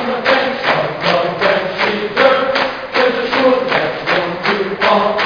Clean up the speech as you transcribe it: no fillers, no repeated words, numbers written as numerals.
on the bench she dirt. There's a short that's 1, 2, 1.